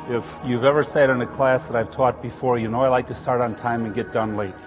If you've ever sat in a class that I've taught before, you know I like to start on time and get done late.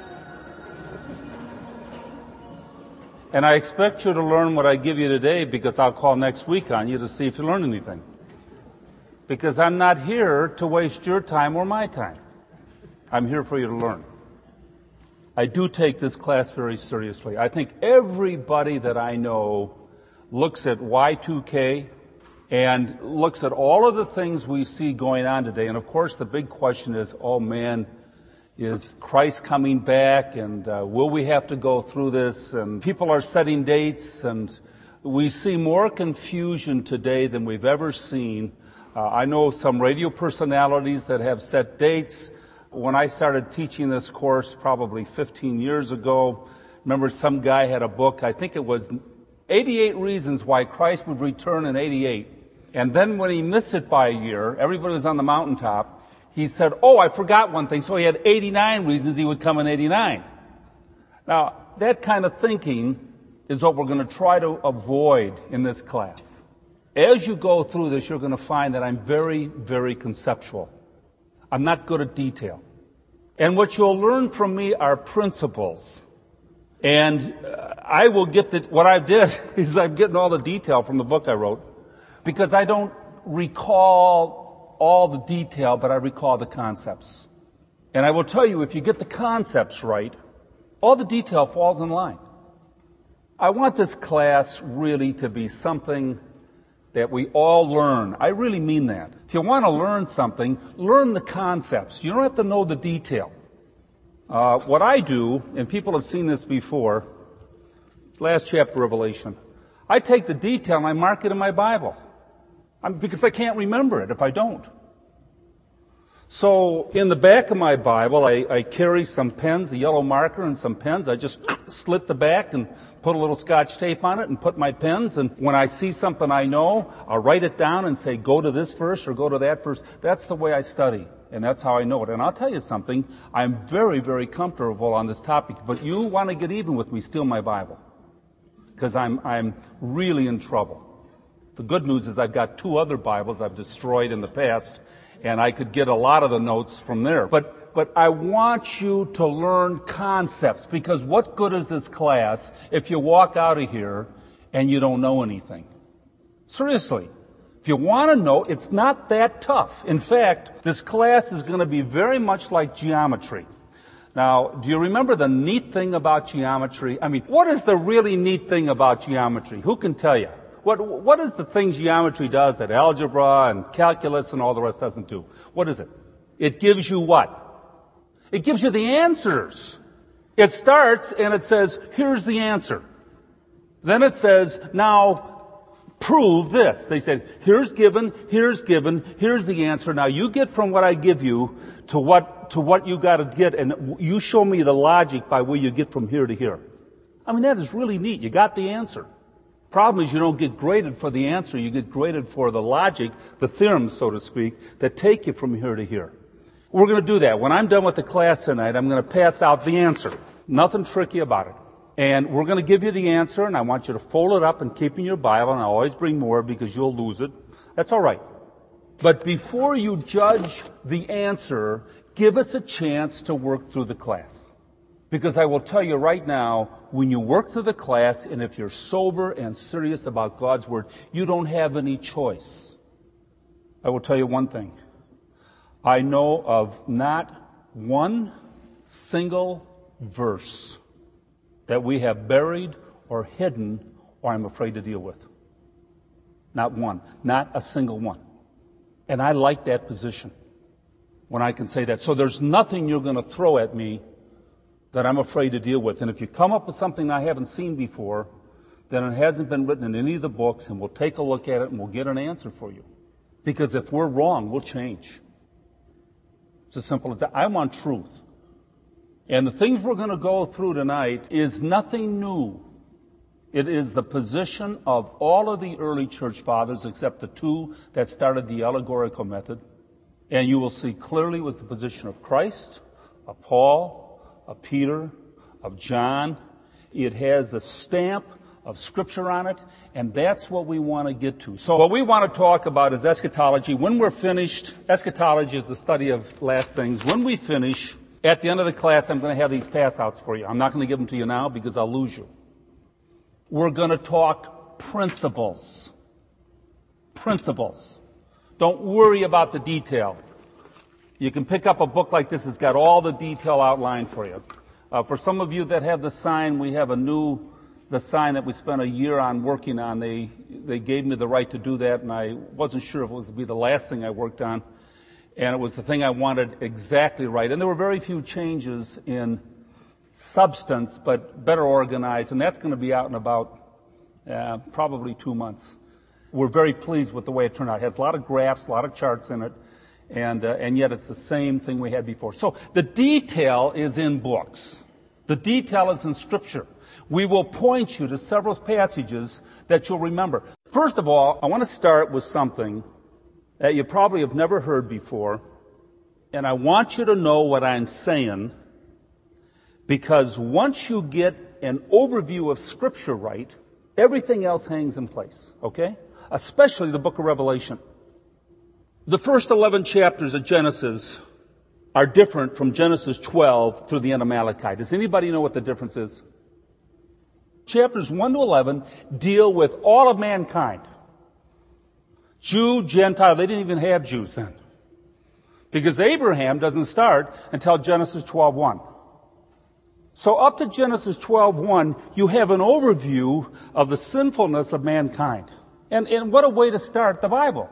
And I expect you to learn what I give you today because I'll call next week on you to see if you learn anything. Because I'm not here to waste your time or my time. I'm here for you to learn. I do take this class very seriously. I think everybody that I know looks at Y2K and looks at all of the things we see going on today. And of course, the big question is, oh man, is Christ coming back? And will we have to go through this? And people are setting dates, and we see more confusion today than we've ever seen. I know some radio personalities that have set dates. When I started teaching this course probably 15 years ago, remember some guy had a book, I think it was 88 Reasons Why Christ Would Return in 88. And then when he missed it by a year, everybody was on the mountaintop, he said, oh, I forgot one thing. So he had 89 reasons he would come in 89. Now, that kind of thinking is what we're going to try to avoid in this class. As you go through this, you're going to find that I'm very, very conceptual. I'm not good at detail. And what you'll learn from me are principles. And I will get what I did is I'm getting all the detail from the book I wrote because I don't recall all the detail, but I recall the concepts. And I will tell you, if you get the concepts right, all the detail falls in line. I want this class really to be something that we all learn. I really mean that. If you want to learn something, learn the concepts. You don't have to know the detail. What I do, and people have seen this before, last chapter of Revelation, I take the detail and I mark it in my Bible. Because I can't remember it if I don't. So in the back of my Bible, I carry some pens, a yellow marker and some pens. I just slit the back and put a little Scotch tape on it and put my pens. And when I see something I know, I'll write it down and say, go to this verse or go to that verse. That's the way I study. And that's how I know it. And I'll tell you something, I'm very, very comfortable on this topic. But you want to get even with me, steal my Bible. Because I'm really in trouble. The good news is I've got 2 other Bibles I've destroyed in the past, and I could get a lot of the notes from there. But I want you to learn concepts, because what good is this class if you walk out of here and you don't know anything? Seriously. If you want to know, it's not that tough. In fact, this class is going to be very much like geometry. Now, do you remember the neat thing about geometry? I mean, what is the really neat thing about geometry? Who can tell you? What is the thing geometry does that algebra and calculus and all the rest doesn't do? What is it? It gives you what? It gives you the answers. It starts and it says, here's the answer. Then it says, now prove this. They said, here's given, here's the answer. Now you get from what I give you to what you got to get, and you show me the logic by where you get from here to here. I mean, that is really neat. You got the answer. Problem is you don't get graded for the answer. You get graded for the logic, the theorems, so to speak, that take you from here to here. We're going to do that. When I'm done with the class tonight, I'm going to pass out the answer. Nothing tricky about it. And we're going to give you the answer, and I want you to fold it up and keep in your Bible, and I always bring more because you'll lose it. That's all right. But before you judge the answer, give us a chance to work through the class. Because I will tell you right now, when you work through the class, and if you're sober and serious about God's Word, you don't have any choice. I will tell you one thing. I know of not one single verse that we have buried or hidden or I'm afraid to deal with. Not one. Not a single one. And I like that position when I can say that. So there's nothing you're going to throw at me that I'm afraid to deal with. And if you come up with something I haven't seen before, then it hasn't been written in any of the books, and we'll take a look at it and we'll get an answer for you. Because if we're wrong, we'll change. It's as simple as that. I want truth. And the things we're going to go through tonight is nothing new. It is the position of all of the early church fathers except the 2 that started the allegorical method. And you will see clearly was the position of Christ, of Paul, of Peter, of John. It has the stamp of Scripture on it, and that's what we want to get to. So what we want to talk about is eschatology. When we're finished, eschatology is the study of last things. When we finish, at the end of the class, I'm going to have these pass-outs for you. I'm not going to give them to you now because I'll lose you. We're going to talk principles. Principles. Don't worry about the detail. You can pick up a book like this. It's got all the detail outlined for you. For some of you that have the sign, we have the sign that we spent a year on working on. They gave me the right to do that, and I wasn't sure if it was to be the last thing I worked on. And it was the thing I wanted exactly right. And there were very few changes in substance, but better organized. And that's going to be out in about probably 2 months. We're very pleased with the way it turned out. It has a lot of graphs, a lot of charts in it, and yet it's the same thing we had before. So the detail is in books. The detail is in Scripture. We will point you to several passages that you'll remember. First of all, I want to start with something that you probably have never heard before, and I want you to know what I'm saying, because once you get an overview of Scripture right, everything else hangs in place, okay? Especially the book of Revelation. The first 11 chapters of Genesis are different from Genesis 12 through the end of Malachi. Does anybody know what the difference is? Chapters 1 to 11 deal with all of mankind. Jew, Gentile, they didn't even have Jews then. Because Abraham doesn't start until Genesis 12:1. So up to Genesis 12:1, you have an overview of the sinfulness of mankind. And what a way to start the Bible.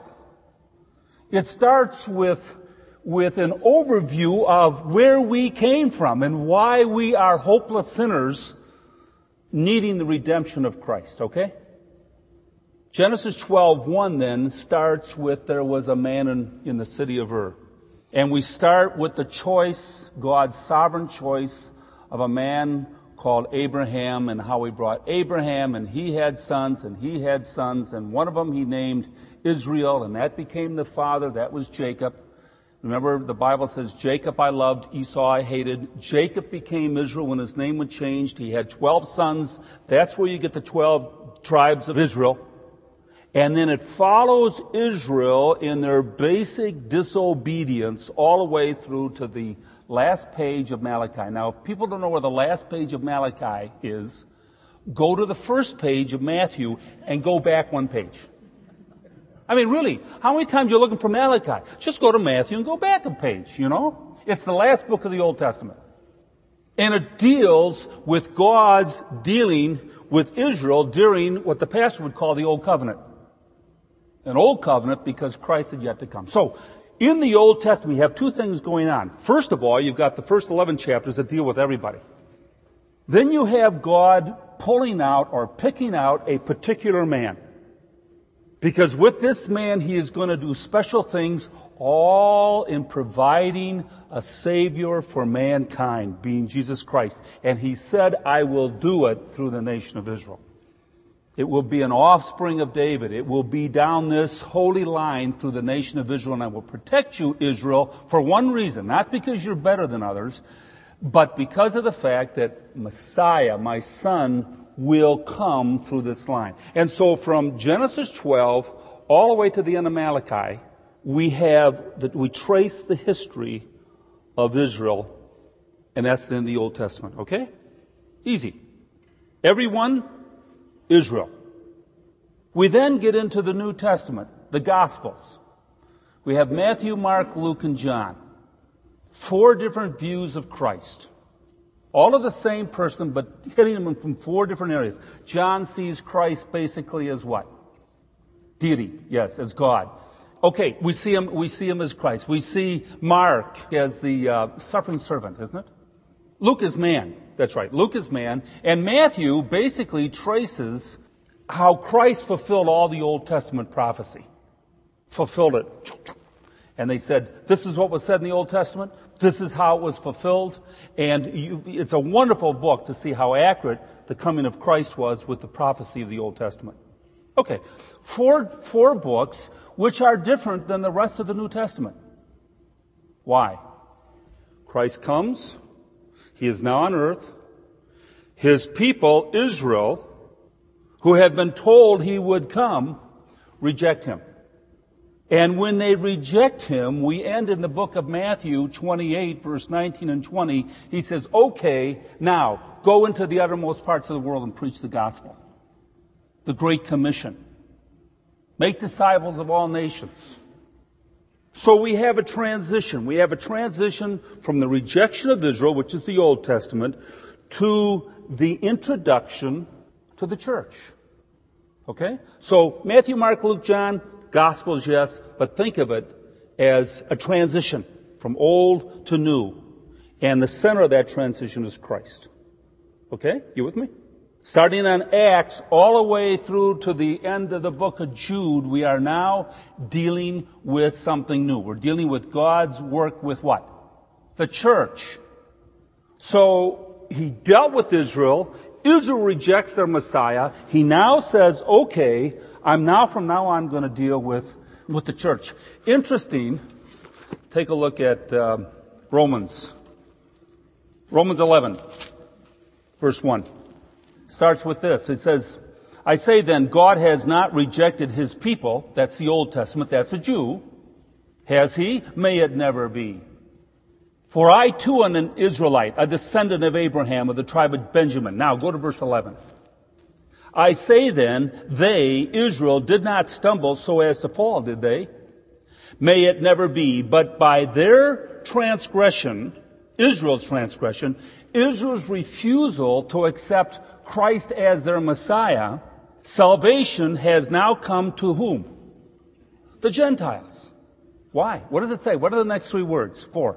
It starts with an overview of where we came from and why we are hopeless sinners needing the redemption of Christ, okay? Genesis 12:1 then starts with there was a man in the city of Ur. And we start with the choice, God's sovereign choice of a man called Abraham, and how he brought Abraham, and he had sons, and one of them he named Israel, and that became the father. That was Jacob. Remember, the Bible says, Jacob I loved, Esau I hated. Jacob became Israel when his name was changed. He had 12 sons. That's where you get the 12 tribes of Israel. And then it follows Israel in their basic disobedience all the way through to the last page of Malachi. Now, if people don't know where the last page of Malachi is, go to the first page of Matthew and go back one page. I mean, really, how many times you're looking for Malachi? Just go to Matthew and go back a page, you know? It's the last book of the Old Testament. And it deals with God's dealing with Israel during what the pastor would call the Old Covenant. An Old Covenant because Christ had yet to come. So, in the Old Testament, you have two things going on. First of all, you've got the first 11 chapters that deal with everybody. Then you have God pulling out or picking out a particular man. Because with this man, he is going to do special things, all in providing a Savior for mankind, being Jesus Christ. And he said, I will do it through the nation of Israel. It will be an offspring of David. It will be down this holy line through the nation of Israel, and I will protect you, Israel, for one reason. Not because you're better than others, but because of the fact that Messiah, my son, will come through this line. And so from Genesis 12 all the way to the end of Malachi, we trace the history of Israel, and that's in the Old Testament. Okay? Easy. Everyone, Israel. We then get into the New Testament, the Gospels. We have Matthew, Mark, Luke, and John. 4 different views of Christ. All of the same person, but hitting them from 4 different areas. John sees Christ basically as what? Deity, yes, as God. Okay, we see him as Christ. We see Mark as the suffering servant, isn't it? Luke is man. That's right. Luke is man. And Matthew basically traces how Christ fulfilled all the Old Testament prophecy. Fulfilled it. And they said, this is what was said in the Old Testament. This is how it was fulfilled. And it's a wonderful book to see how accurate the coming of Christ was with the prophecy of the Old Testament. Okay. Four books which are different than the rest of the New Testament. Why? Christ comes. He is now on earth. His people, Israel, who have been told he would come, reject him. And when they reject him, we end in the book of Matthew 28, verse 19 and 20. He says, okay, now go into the uttermost parts of the world and preach the gospel. The Great Commission. Make disciples of all nations. So we have a transition. We have a transition from the rejection of Israel, which is the Old Testament, to the introduction to the church. Okay? So Matthew, Mark, Luke, John, Gospels, yes, but think of it as a transition from old to new. And the center of that transition is Christ. Okay? You with me? Starting on Acts all the way through to the end of the book of Jude, we are now dealing with something new. We're dealing with God's work with what? The church. So he dealt with Israel. Israel rejects their Messiah. He now says, okay, from now on going to deal with the church. Interesting. Take a look at Romans 11, verse 1. Starts with this. It says, I say then, God has not rejected his people. That's the Old Testament. That's a Jew. Has he? May it never be. For I too am an Israelite, a descendant of Abraham of the tribe of Benjamin. Now go to verse 11. I say then, they, Israel, did not stumble so as to fall, did they? May it never be. But by their transgression, Israel's refusal to accept Christ as their Messiah, salvation has now come to whom? The Gentiles. Why? What does it say? What are the next three words? For?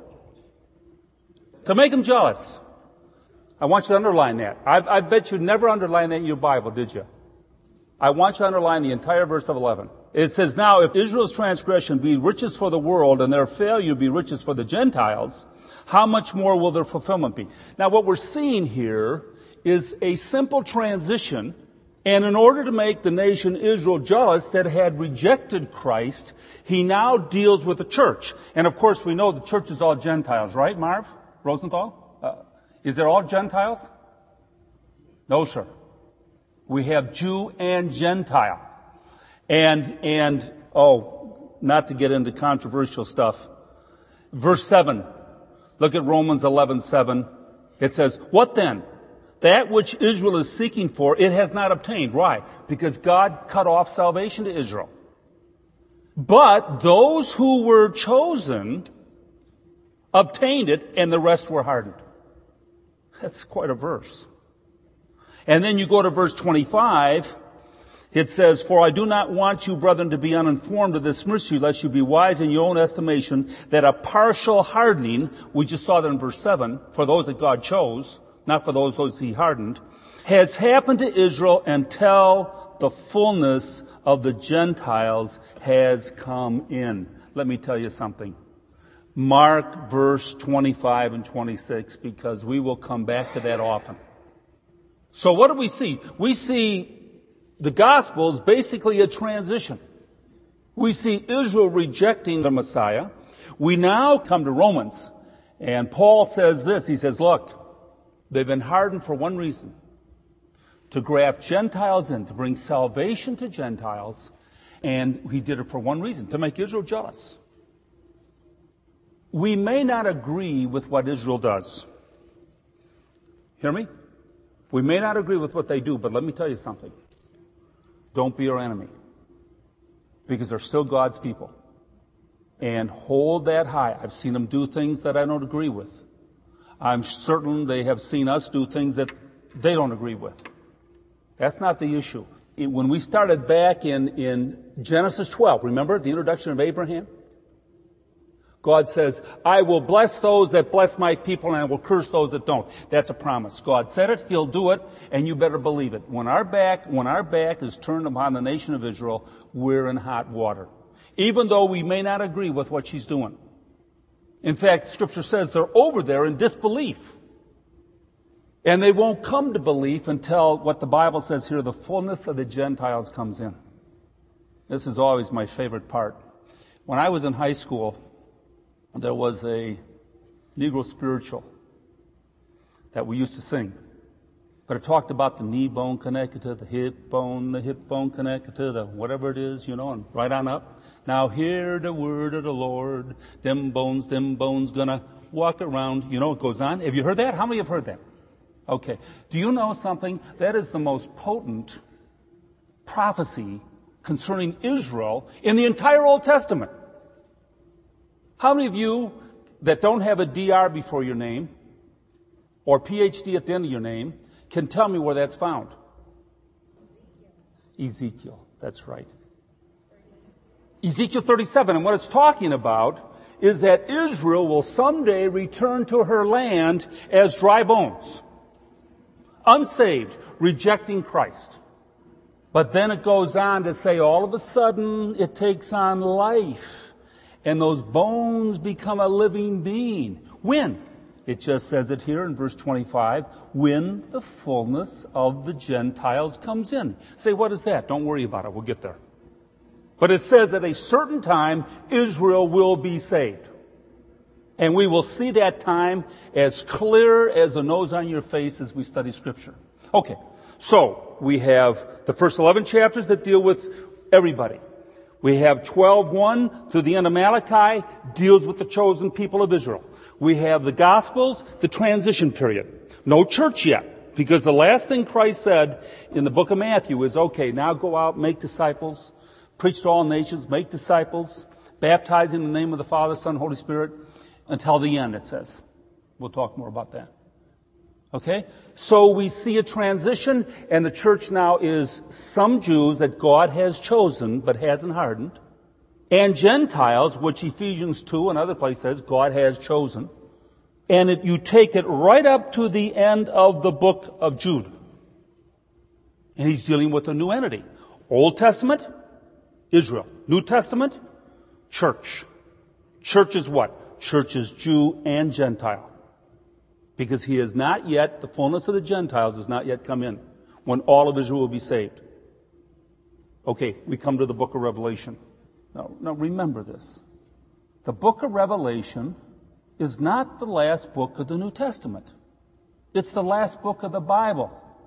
To make them jealous. I want you to underline that. I bet you never underlined that in your Bible, did you? I want you to underline the entire verse of 11. It says, now if Israel's transgression be riches for the world and their failure be riches for the Gentiles, how much more will their fulfillment be? Now what we're seeing here is a simple transition, and in order to make the nation Israel jealous that had rejected Christ, he now deals with the church. And of course we know the church is all Gentiles, right, Marv Rosenthal? Is there all Gentiles? No, sir. We have Jew and Gentile. And not to get into controversial stuff. Verse 7. Look at Romans 11:7. It says, what then? That which Israel is seeking for, it has not obtained. Why? Because God cut off salvation to Israel. But those who were chosen obtained it, and the rest were hardened. That's quite a verse. And then you go to verse 25. It says, for I do not want you, brethren, to be uninformed of this mystery, lest you be wise in your own estimation, that a partial hardening, we just saw that in verse 7, for those that God chose, not for those he hardened, has happened to Israel until the fullness of the Gentiles has come in. Let me tell you something. Mark verse 25 and 26, because we will come back to that often. So what do we see? We see the gospel is basically a transition. We see Israel rejecting the Messiah. We now come to Romans, and Paul says this. He says, look, they've been hardened for one reason, to graft Gentiles in, to bring salvation to Gentiles, and he did it for one reason, to make Israel jealous. We may not agree with what Israel does. Hear me? We may not agree with what they do, but let me tell you something. Don't be our enemy. Because they're still God's people. And hold that high. I've seen them do things that I don't agree with. I'm certain they have seen us do things that they don't agree with. That's not the issue. When we started back in Genesis 12, remember the introduction of Abraham? God says, I will bless those that bless my people and I will curse those that don't. That's a promise. God said it, he'll do it, and you better believe it. When our back is turned upon the nation of Israel, we're in hot water. Even though we may not agree with what she's doing. In fact, Scripture says they're over there in disbelief. And they won't come to belief until what the Bible says here, the fullness of the Gentiles comes in. This is always my favorite part. When I was in high school, there was a Negro spiritual that we used to sing. But it talked about the knee bone connected to the hip bone connected to the whatever it is, and right on up. Now hear the word of the Lord. Them bones gonna walk around. It goes on. Have you heard that? How many have heard that? Okay. Do you know something? That is the most potent prophecy concerning Israel in the entire Old Testament. How many of you that don't have a DR before your name or PhD at the end of your name can tell me where that's found? Ezekiel. That's right. Ezekiel 37. And what it's talking about is that Israel will someday return to her land as dry bones. Unsaved, rejecting Christ. But then it goes on to say all of a sudden it takes on life. And those bones become a living being. When? It just says it here in verse 25. When the fullness of the Gentiles comes in. Say, what is that? Don't worry about it. We'll get there. But it says at a certain time, Israel will be saved. And we will see that time as clear as the nose on your face as we study Scripture. Okay, so we have the first 11 chapters that deal with everybody. We have 12:1 through the end of Malachi, deals with the chosen people of Israel. We have the Gospels, the transition period. No church yet, because the last thing Christ said in the book of Matthew is, okay, now go out, make disciples, preach to all nations, make disciples, baptize in the name of the Father, Son, Holy Spirit, until the end, it says. We'll talk more about that. Okay? So we see a transition, and the church now is some Jews that God has chosen but hasn't hardened, and Gentiles, which Ephesians 2 and other places says God has chosen. And you take it right up to the end of the book of Jude. And he's dealing with a new entity. Old Testament, Israel. New Testament, church. Church is what? Church is Jew and Gentile. Because he is not yet, the fullness of the Gentiles has not yet come in, when all of Israel will be saved. Okay, we come to the book of Revelation. Now remember this. The book of Revelation is not the last book of the New Testament. It's the last book of the Bible.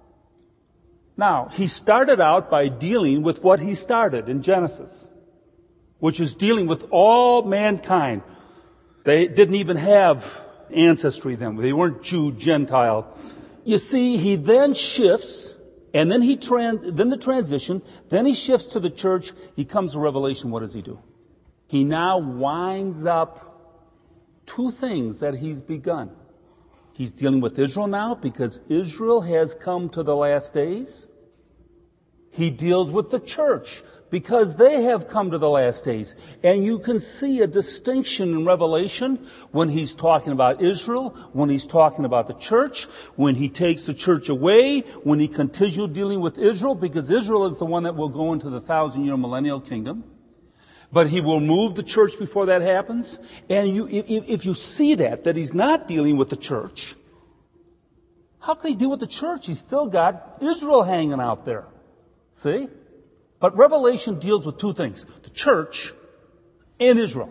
Now, he started out by dealing with what he started in Genesis, which is dealing with all mankind. They didn't even have ancestry then. They weren't Jew, Gentile. You see, he then shifts, and then then the transition, then he shifts to the church. He comes to Revelation. What does he do? He now winds up two things that he's begun. He's dealing with Israel now because Israel has come to the last days. He deals with the church because they have come to the last days. And you can see a distinction in Revelation when he's talking about Israel, when he's talking about the church, when he takes the church away, when he continues dealing with Israel, because Israel is the one that will go into the 1,000-year millennial kingdom. But he will move the church before that happens. And if you see that he's not dealing with the church, how can he deal with the church? He's still got Israel hanging out there. See? But Revelation deals with two things, the church and Israel.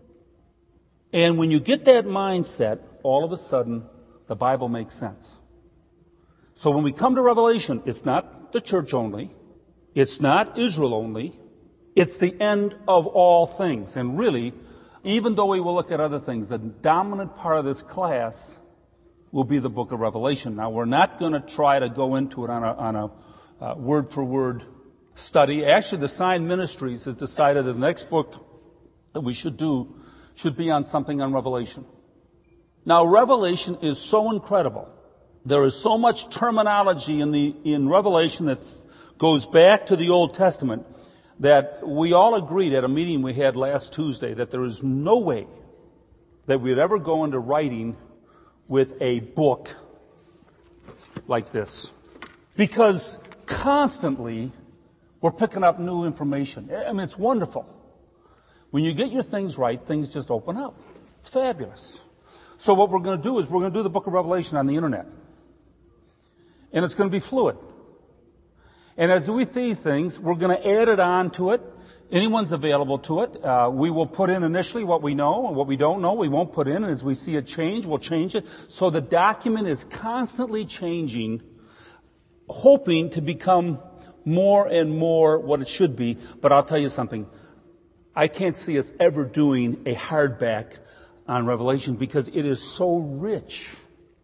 And when you get that mindset, all of a sudden, the Bible makes sense. So when we come to Revelation, it's not the church only. It's not Israel only. It's the end of all things. And really, even though we will look at other things, the dominant part of this class will be the book of Revelation. Now, we're not going to try to go into it on a word-for-word study. Actually, the Sign Ministries has decided that the next book that we should do should be on something on Revelation. Now, Revelation is so incredible. There is so much terminology in Revelation that goes back to the Old Testament that we all agreed at a meeting we had last Tuesday that there is no way that we'd ever go into writing with a book like this. Because constantly we're picking up new information. I mean, it's wonderful. When you get your things right, things just open up. It's fabulous. So what we're going to do is we're going to do the book of Revelation on the internet. And it's going to be fluid. And as we see things, we're going to add it on to it. Anyone's available to it. We will put in initially what we know, and what we don't know we won't put in. And as we see it change, we'll change it. So the document is constantly changing hoping to become more and more what it should be. But I'll tell you something. I can't see us ever doing a hardback on Revelation because it is so rich.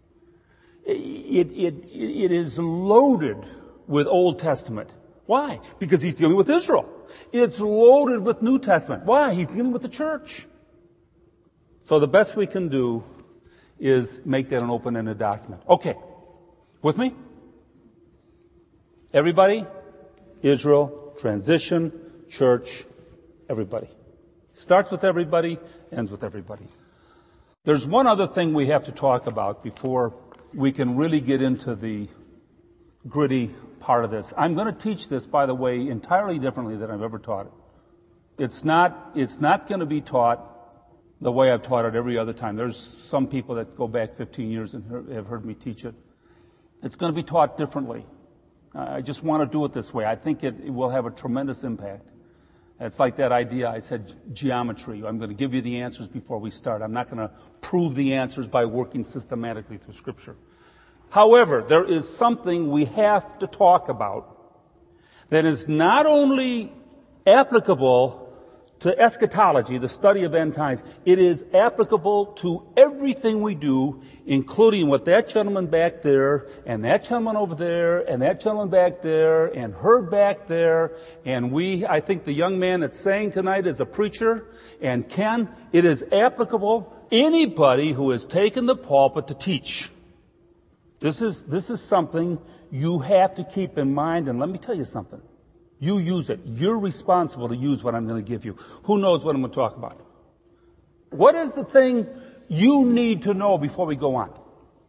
It is loaded with Old Testament. Why? Because he's dealing with Israel. It's loaded with New Testament. Why? He's dealing with the church. So the best we can do is make that an open-ended document. Okay. With me? Everybody? Israel, transition, church, everybody. Starts with everybody, ends with everybody. There's one other thing we have to talk about before we can really get into the gritty part of this. I'm going to teach this, by the way, entirely differently than I've ever taught it. It's not going to be taught the way I've taught it every other time. There's some people that go back 15 years and have heard me teach it. It's going to be taught differently. I just want to do it this way. I think it will have a tremendous impact. It's like that idea I said, geometry. I'm going to give you the answers before we start. I'm not going to prove the answers by working systematically through Scripture. However, there is something we have to talk about that is not only applicable to eschatology, the study of end times, it is applicable to everything we do, including what that gentleman back there, and that gentleman over there, and that gentleman back there, and her back there, and I think the young man that's saying tonight is a preacher, and Ken, it is applicable anybody who has taken the pulpit to teach. This is something you have to keep in mind, and let me tell you something. You use it. You're responsible to use what I'm going to give you. Who knows what I'm going to talk about? What is the thing you need to know before we go on?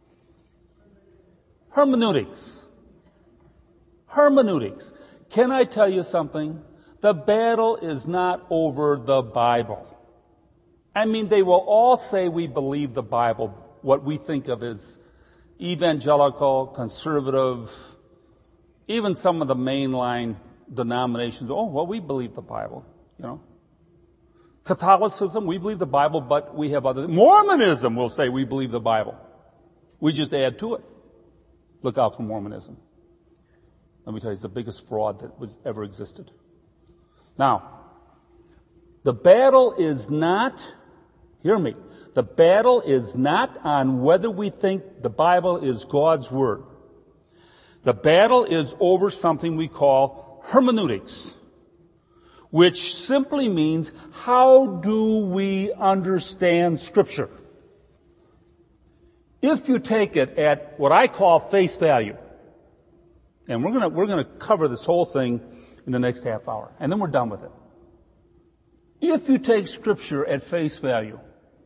Hermeneutics. Hermeneutics. Can I tell you something? The battle is not over the Bible. I mean, they will all say we believe the Bible, what we think of as evangelical, conservative, even some of the mainline denominations. Oh, well, we believe the Bible, Catholicism, we believe the Bible, but we have other. Mormonism will say we believe the Bible. We just add to it. Look out for Mormonism. Let me tell you, it's the biggest fraud that was ever existed. Now, the battle is not, hear me, the battle is not on whether we think the Bible is God's Word. The battle is over something we call hermeneutics, which simply means how do we understand Scripture? If you take it at what I call face value, and we're going to cover this whole thing in the next half hour, and then we're done with it. If you take Scripture at face value,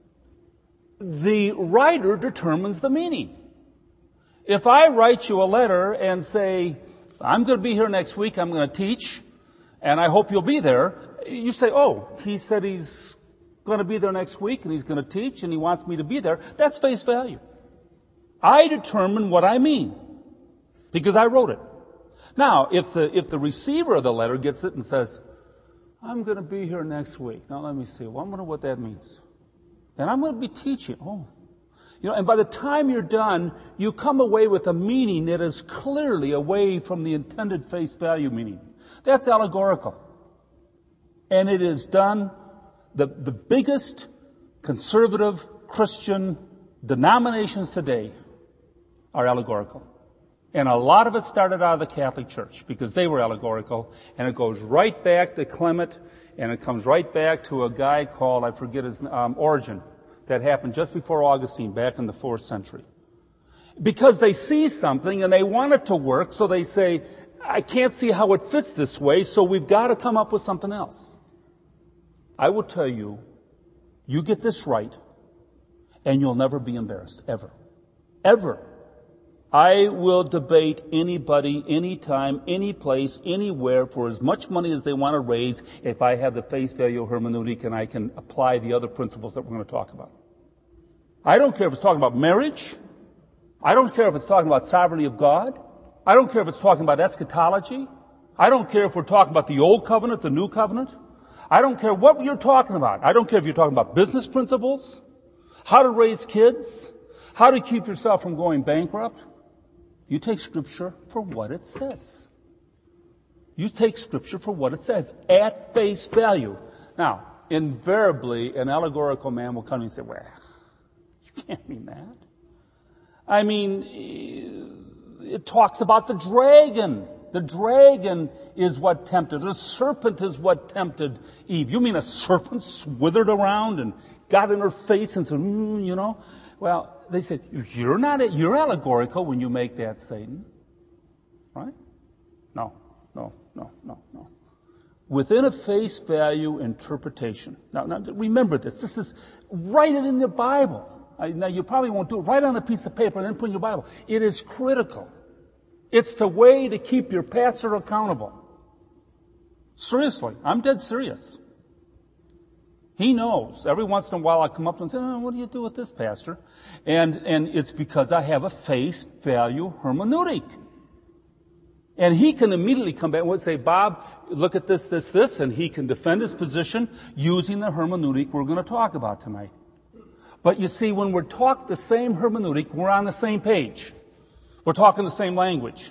the writer determines the meaning. If I write you a letter and say, I'm going to be here next week, I'm going to teach, and I hope you'll be there, you say, oh, he said he's going to be there next week, and he's going to teach, and he wants me to be there. That's face value. I determine what I mean, because I wrote it. Now, if the receiver of the letter gets it and says, I'm going to be here next week. Now, let me see. Well, I wonder what that means. And I'm going to be teaching. Oh. And by the time you're done, you come away with a meaning that is clearly away from the intended face value meaning. That's allegorical. And it is done, the biggest conservative Christian denominations today are allegorical. And a lot of it started out of the Catholic Church because they were allegorical. And it goes right back to Clement, and it comes right back to a guy called, I forget his name, Origen. That happened just before Augustine, back in the 4th century. Because they see something and they want it to work, so they say, I can't see how it fits this way, so we've got to come up with something else. I will tell you, you get this right, and you'll never be embarrassed, ever. Ever. I will debate anybody, anytime, any place, anywhere for as much money as they want to raise if I have the face value hermeneutic and I can apply the other principles that we're going to talk about. I don't care if it's talking about marriage. I don't care if it's talking about sovereignty of God. I don't care if it's talking about eschatology. I don't care if we're talking about the old covenant, the new covenant. I don't care what you're talking about. I don't care if you're talking about business principles, how to raise kids, how to keep yourself from going bankrupt. You take Scripture for what it says. You take Scripture for what it says at face value. Now, invariably, an allegorical man will come and say, well, you can't mean that. I mean, it talks about the dragon. The dragon is what tempted. The serpent is what tempted Eve. You mean a serpent swithered around and got in her face and said, you know? Well, they said, you're allegorical when you make that Satan. Right? No. Within a face value interpretation. Now remember this. This is, write it in the Bible. Now you probably won't do it. Write on a piece of paper and then put in your Bible. It is critical. It's the way to keep your pastor accountable. Seriously, I'm dead serious. He knows. Every once in a while I come up and say, what do you do with this, Pastor? And it's because I have a face value hermeneutic. And he can immediately come back and say, Bob, look at this, and he can defend his position using the hermeneutic we're going to talk about tonight. But you see, when we're talking the same hermeneutic, we're on the same page. We're talking the same language.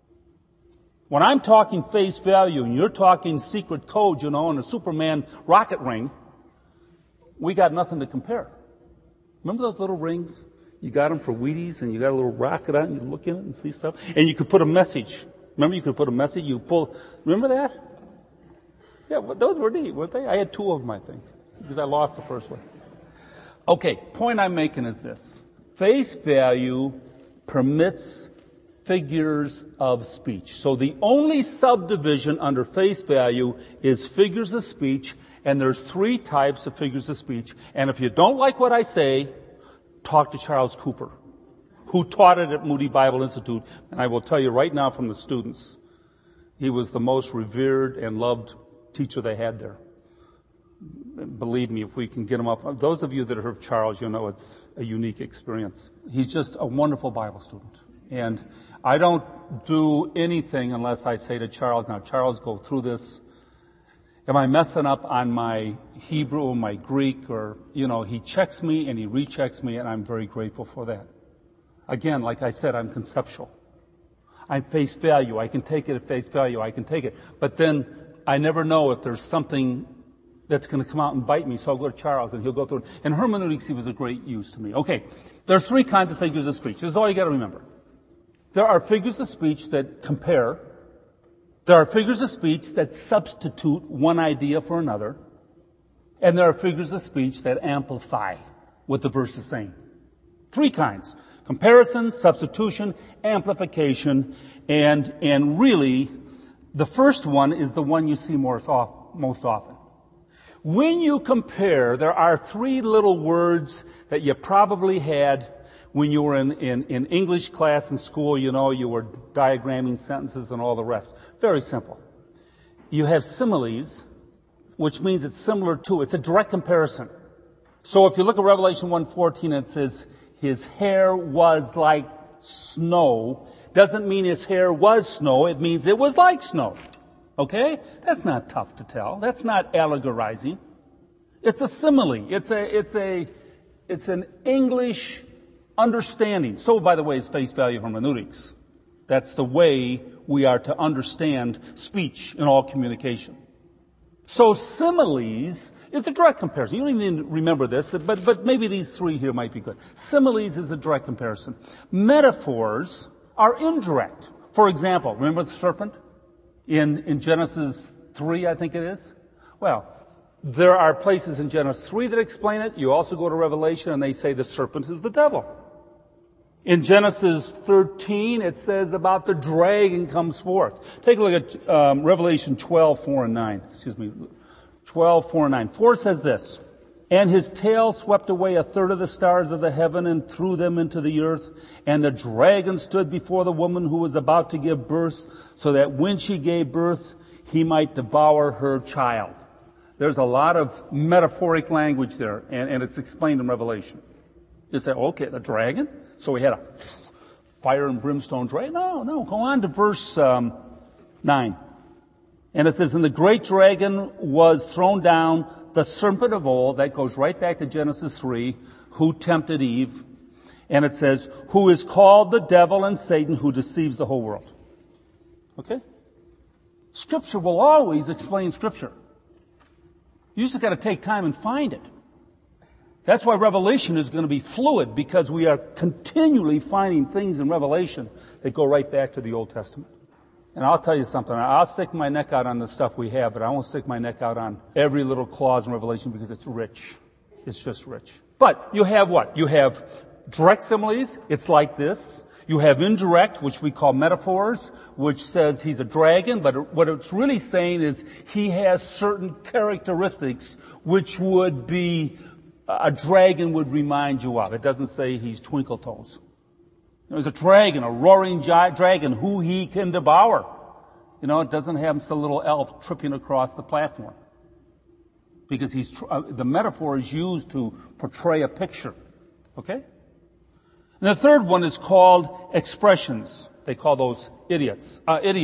When I'm talking face value and you're talking secret code, and a Superman rocket ring, we got nothing to compare. Remember those little rings? You got them for Wheaties and you got a little rocket on it and you look in it and see stuff. And you could put a message. Remember you could put a message, remember that? Yeah, well, those were neat, weren't they? I had 2 of them, I think, because I lost the first one. Okay, point I'm making is this. Face value permits figures of speech. So the only subdivision under face value is figures of speech, and there's 3 types of figures of speech. And if you don't like what I say, talk to Charles Cooper, who taught it at Moody Bible Institute. And I will tell you right now from the students, he was the most revered and loved teacher they had there. Believe me, if we can get him up. Those of you that have heard of Charles, you'll know it's a unique experience. He's just a wonderful Bible student. And I don't do anything unless I say to Charles, now Charles, go through this. Am I messing up on my Hebrew or my Greek? Or, he checks me and he rechecks me, and I'm very grateful for that. Again, like I said, I'm conceptual. I'm face value. I can take it at face value. I can take it. But then I never know if there's something that's going to come out and bite me, so I'll go to Charles and he'll go through it. And hermeneutics, he was a great use to me. Okay, there are 3 kinds of figures of speech. This is all you got to remember. There are figures of speech that compare. There are figures of speech that substitute one idea for another. And there are figures of speech that amplify what the verse is saying. 3 kinds. Comparison, substitution, amplification, and really, the first one is the one you see most often. When you compare, there are 3 little words that you probably had when you were in English class in school. You were diagramming sentences and all the rest. Very simple. You have similes, which means it's similar to. It's a direct comparison. So if you look at Revelation 1:14, it says, his hair was like snow. Doesn't mean his hair was snow. It means it was like snow. Okay? That's not tough to tell. That's not allegorizing. It's a simile. It's an English understanding. So, by the way, is face value hermeneutics. That's the way we are to understand speech in all communication. So similes is a direct comparison. You don't even need to remember this, but maybe these 3 here might be good. Similes is a direct comparison. Metaphors are indirect. For example, remember the serpent? In Genesis 3, I think it is? Well, there are places in Genesis 3 that explain it. You also go to Revelation and they say the serpent is the devil. In Genesis 13, it says about the dragon comes forth. Take a look at Revelation 12:4 and 9. 12:4 and 9. 4 says this, and his tail swept away 1/3 of the stars of the heaven and threw them into the earth. And the dragon stood before the woman who was about to give birth, so that when she gave birth, he might devour her child. There's a lot of metaphoric language there, and it's explained in Revelation. You say, okay, the dragon? So we had a fire and brimstone dragon? No. Go on to verse 9. And it says, and the great dragon was thrown down, the serpent of old. That goes right back to Genesis 3, who tempted Eve. And it says, who is called the devil and Satan, who deceives the whole world. Okay? Scripture will always explain Scripture. You just got to take time and find it. That's why Revelation is going to be fluid, because we are continually finding things in Revelation that go right back to the Old Testament. And I'll tell you something, I'll stick my neck out on the stuff we have, but I won't stick my neck out on every little clause in Revelation because it's rich. It's just rich. But you have what? You have direct similes, it's like this. You have indirect, which we call metaphors, which says he's a dragon, but what it's really saying is he has certain characteristics which would be a dragon would remind you of. It doesn't say he's twinkle toes. There's a dragon, a roaring giant dragon, who he can devour. It doesn't have some little elf tripping across the platform. Because the metaphor is used to portray a picture. Okay? And the third one is called expressions. They call those idioms.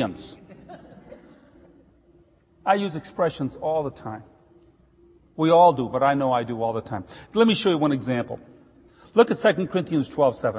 I use expressions all the time. We all do, but I know I do all the time. Let me show you one example. Look at 2 Corinthians 12:7.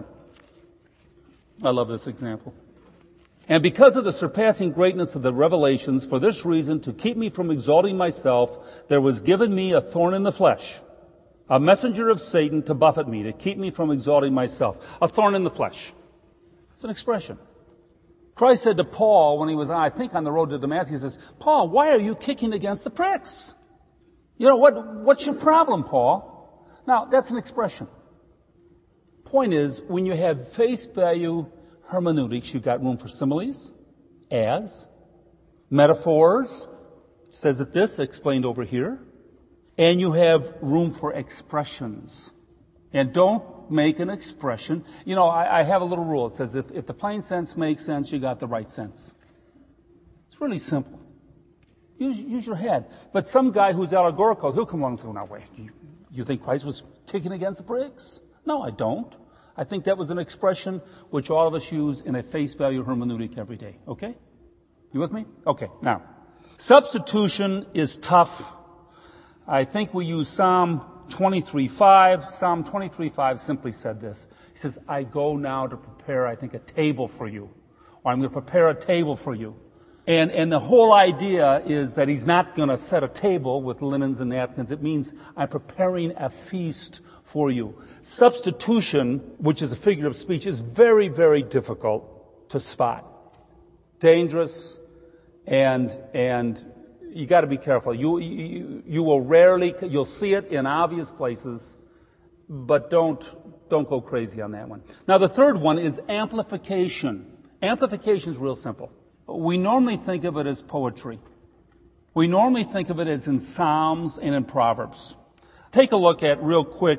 I love this example. And because of the surpassing greatness of the revelations, for this reason, to keep me from exalting myself, there was given me a thorn in the flesh, a messenger of Satan to buffet me, to keep me from exalting myself. A thorn in the flesh. It's an expression. Christ said to Paul when he was, I think, on the road to Damascus, he says, Paul, why are you kicking against the pricks? What's your problem, Paul? Now, that's an expression. Point is, when you have face value hermeneutics, you've got room for similes, as, metaphors, says it this, explained over here, and you have room for expressions. And don't make an expression. I have a little rule. It says if the plain sense makes sense, you got the right sense. It's really simple. Use your head. But some guy who's allegorical, he'll come along and say, no, wait, you think Christ was kicking against the pricks? No, I don't. I think that was an expression which all of us use in a face value hermeneutic every day. Okay? You with me? Okay, now. Substitution is tough. I think we use Psalm 23:5. Psalm 23:5 simply said this. He says, I go now to prepare, I think, a table for you. Or I'm going to prepare a table for you. And the whole idea is that he's not going to set a table with linens and napkins. It means I'm preparing a feast for you. Substitution, which is a figure of speech, is very, very difficult to spot. Dangerous, and you got to be careful. You will rarely, you'll see it in obvious places, but don't go crazy on that one. Now the third one is amplification. Amplification is real simple. We normally think of it as poetry. We normally think of it as in Psalms and in Proverbs. Take a look at,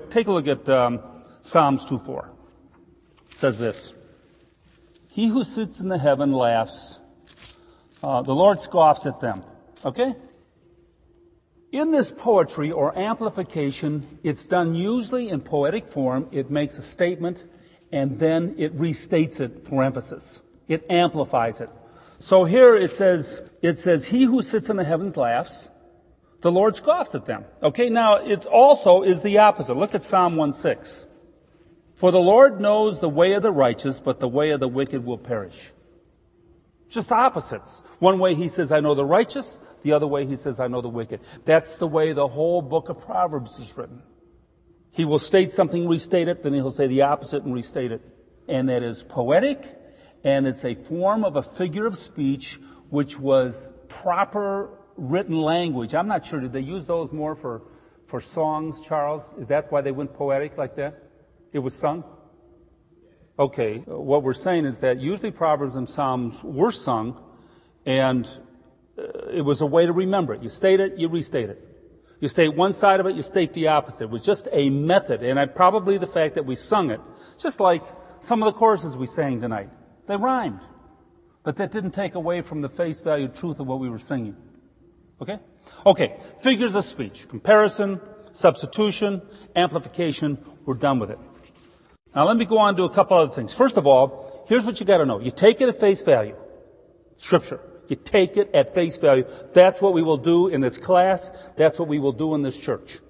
Psalms 2:4. It says this. He who sits in the heaven laughs. The Lord scoffs at them. Okay? In this poetry or amplification, it's done usually in poetic form. It makes a statement and then it restates it for emphasis. It amplifies it. So here it says, he who sits in the heavens laughs, the Lord scoffs at them. Okay, now it also is the opposite. Look at Psalm 1:6. For the Lord knows the way of the righteous, but the way of the wicked will perish. Just opposites. One way he says, I know the righteous. The other way he says, I know the wicked. That's the way the whole book of Proverbs is written. He will state something, restate it, then he'll say the opposite and restate it. And that is poetic. And it's a form of a figure of speech which was proper written language. I'm not sure, did they use those more for songs, Charles? Is that why they went poetic like that? It was sung? Okay, what we're saying is that usually Proverbs and Psalms were sung, and it was a way to remember it. You state it, you restate it. You state one side of it, you state the opposite. It was just a method, and probably the fact that we sung it, just like some of the choruses we sang tonight. They rhymed. But that didn't take away from the face value truth of what we were singing. Okay? Okay. Figures of speech. Comparison, substitution, amplification. We're done with it. Now let me go on to a couple other things. First of all, here's what you got to know. You take it at face value. Scripture. You take it at face value. That's what we will do in this class. That's what we will do in this church.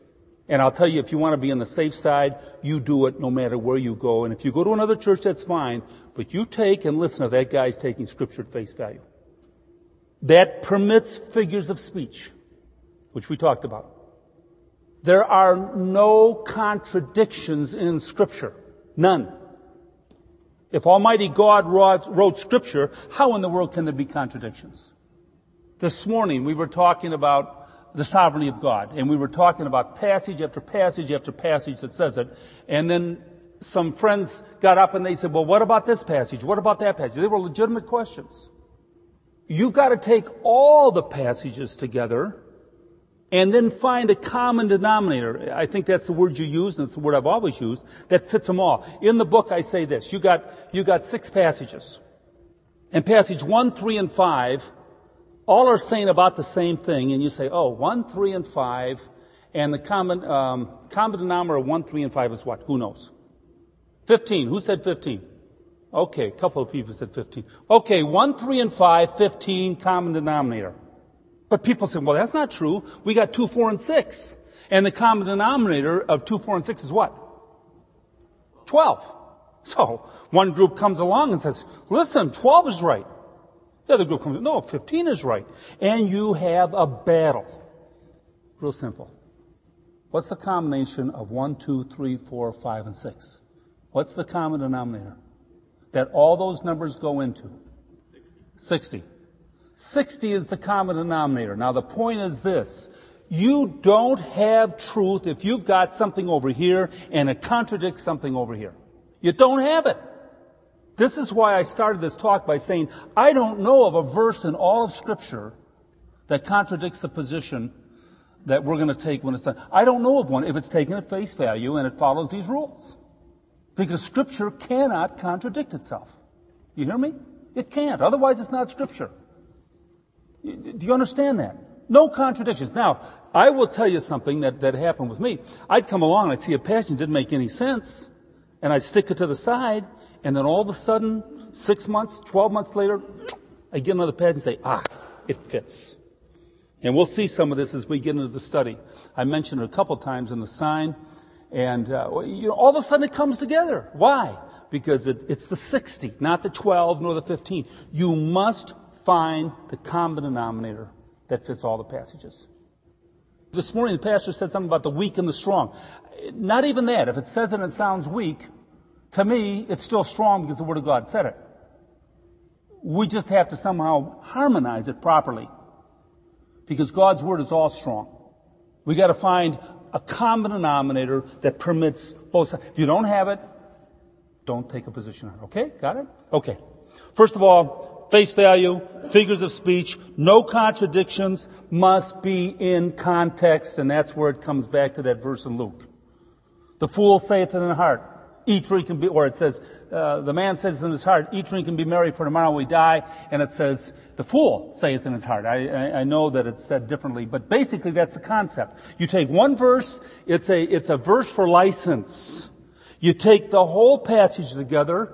And I'll tell you, if you want to be on the safe side, you do it no matter where you go. And if you go to another church, that's fine. But you take and listen to that guy's taking Scripture at face value. That permits figures of speech, which we talked about. There are no contradictions in Scripture. None. If Almighty God wrote Scripture, how in the world can there be contradictions? This morning we were talking about the sovereignty of God, and we were talking about passage after passage after passage that says it, and then some friends got up and they said, well, what about this passage? What about that passage? They were legitimate questions. You've got to take all the passages together and then find a common denominator. I think that's the word you used, and it's the word I've always used, that fits them all. In the book I say this, you got 6 passages. And passage 1, 3, and 5 all are saying about the same thing, and you say, 1, 3, and 5, and the common denominator of 1, 3, and 5 is what? Who knows? 15. Who said 15? Okay, a couple of people said 15. Okay, 1, 3, and 5, 15, common denominator. But people say, well, that's not true. We got 2, 4, and 6. And the common denominator of 2, 4, and 6 is what? 12. So, one group comes along and says, listen, 12 is right. The other group comes, no, 15 is right. And you have a battle. Real simple. What's the combination of 1, 2, 3, 4, 5, and 6? What's the common denominator that all those numbers go into? 60. 60 is the common denominator. Now the point is this. You don't have truth if you've got something over here and it contradicts something over here. You don't have it. This is why I started this talk by saying, I don't know of a verse in all of Scripture that contradicts the position that we're going to take when it's done. I don't know of one if it's taken at face value and it follows these rules. Because Scripture cannot contradict itself. You hear me? It can't. Otherwise, it's not Scripture. Do you understand that? No contradictions. Now, I will tell you something that happened with me. I'd come along and I'd see a passage that didn't make any sense, and I'd stick it to the side, and then all of a sudden, 6 months, 12 months later, I get another passage and say, it fits. And we'll see some of this as we get into the study. I mentioned it a couple times in the sign, and all of a sudden it comes together. Why? Because it's the 60, not the 12 nor the 15. You must find the common denominator that fits all the passages. This morning the pastor said something about the weak and the strong. Not even that. If it says it and it sounds weak, to me, it's still strong because the Word of God said it. We just have to somehow harmonize it properly. Because God's Word is all strong. We got to find a common denominator that permits both sides. If you don't have it, don't take a position on it. Okay? Got it? Okay. First of all, face value, figures of speech, no contradictions, must be in context, and that's where it comes back to that verse in Luke. The fool saith in his heart, eat, drink, and be, or it says, the man says in his heart, eat, drink, and be merry, for tomorrow we die. And it says, the fool saith in his heart. I know that it's said differently, but basically that's the concept. You take one verse, it's a verse for license. You take the whole passage together,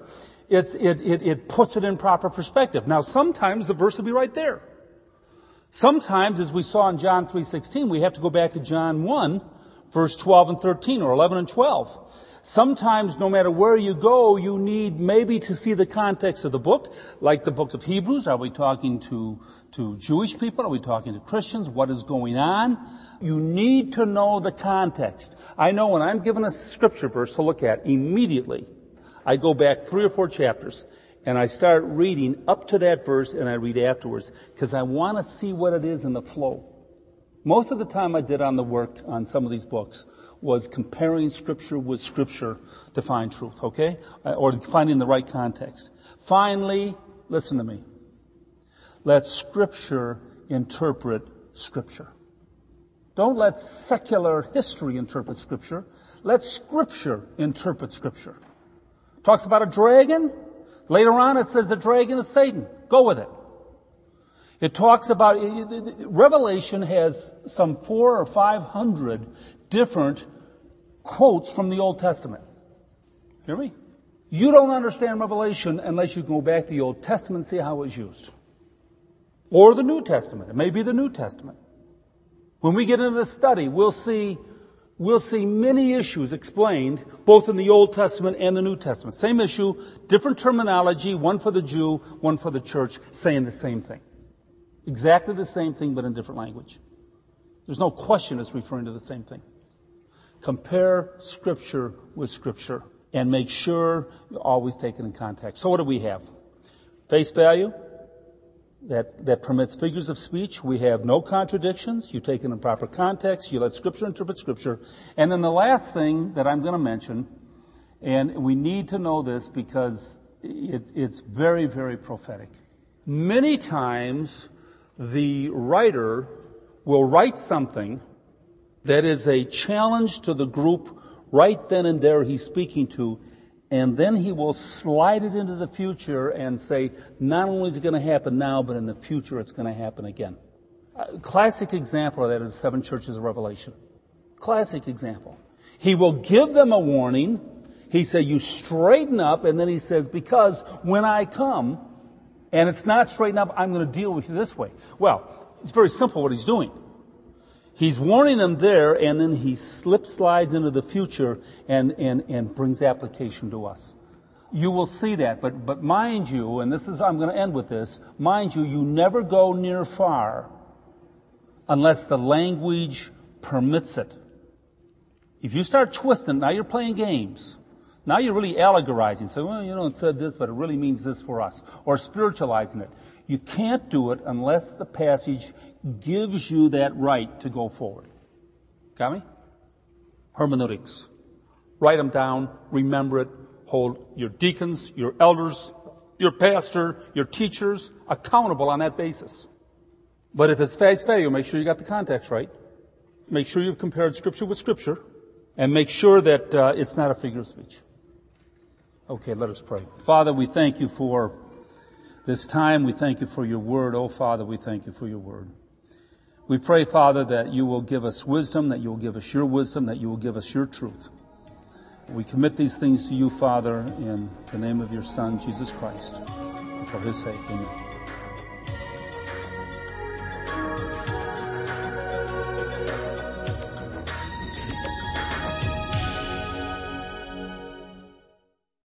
it puts it in proper perspective. Now sometimes the verse will be right there. Sometimes, as we saw in John 3:16, we have to go back to John 1, verse 12 and 13, or 11 and 12. Sometimes, no matter where you go, you need maybe to see the context of the book, like the book of Hebrews. Are we talking to Jewish people? Are we talking to Christians? What is going on? You need to know the context. I know when I'm given a scripture verse to look at, immediately, I go back 3 or 4 chapters, and I start reading up to that verse, and I read afterwards, because I want to see what it is in the flow. Most of the time I did on the work on some of these books was comparing Scripture with Scripture to find truth, okay? Or finding the right context. Finally, listen to me. Let Scripture interpret Scripture. Don't let secular history interpret Scripture. Let Scripture interpret Scripture. Talks about a dragon. Later on it says the dragon is Satan. Go with it. It talks about, Revelation has some 400 or 500 different quotes from the Old Testament. Hear me? You don't understand Revelation unless you go back to the Old Testament and see how it was used. Or the New Testament. It may be the New Testament. When we get into this study, we'll see we'll see many issues explained both in the Old Testament and the New Testament. Same issue, different terminology, one for the Jew, one for the church, saying the same thing. Exactly the same thing, but in different language. There's no question it's referring to the same thing. Compare Scripture with Scripture and make sure you always take it in context. So what do we have? Face value that permits figures of speech. We have no contradictions. You take it in proper context. You let Scripture interpret Scripture. And then the last thing that I'm going to mention, and we need to know this because it's very, very prophetic. Many times the writer will write something that is a challenge to the group right then and there he's speaking to, and then he will slide it into the future and say, not only is it going to happen now, but in the future it's going to happen again. A classic example of that is the 7 churches of Revelation. Classic example. He will give them a warning. He said, you straighten up, and then he says, because when I come, and it's not straighten up, I'm going to deal with you this way. Well, it's very simple what he's doing. He's warning them there, and then he slides into the future and brings application to us. You will see that, but mind you, and I'm going to end with this, mind you, you never go near far unless the language permits it. If you start twisting, now you're playing games. Now you're really allegorizing. So, well, it said this, but it really means this for us. Or spiritualizing it. You can't do it unless the passage gives you that right to go forward. Got me? Hermeneutics. Write them down, remember it, hold your deacons, your elders, your pastor, your teachers accountable on that basis. But if it's face value, make sure you got the context right. Make sure you've compared Scripture with Scripture. And make sure that it's not a figure of speech. Okay, let us pray. Father, we thank you for this time. We thank you for your word. Oh, Father, we thank you for your word. We pray, Father, that you will give us wisdom, that you will give us your wisdom, that you will give us your truth. We commit these things to you, Father, in the name of your Son, Jesus Christ. And for his sake, amen.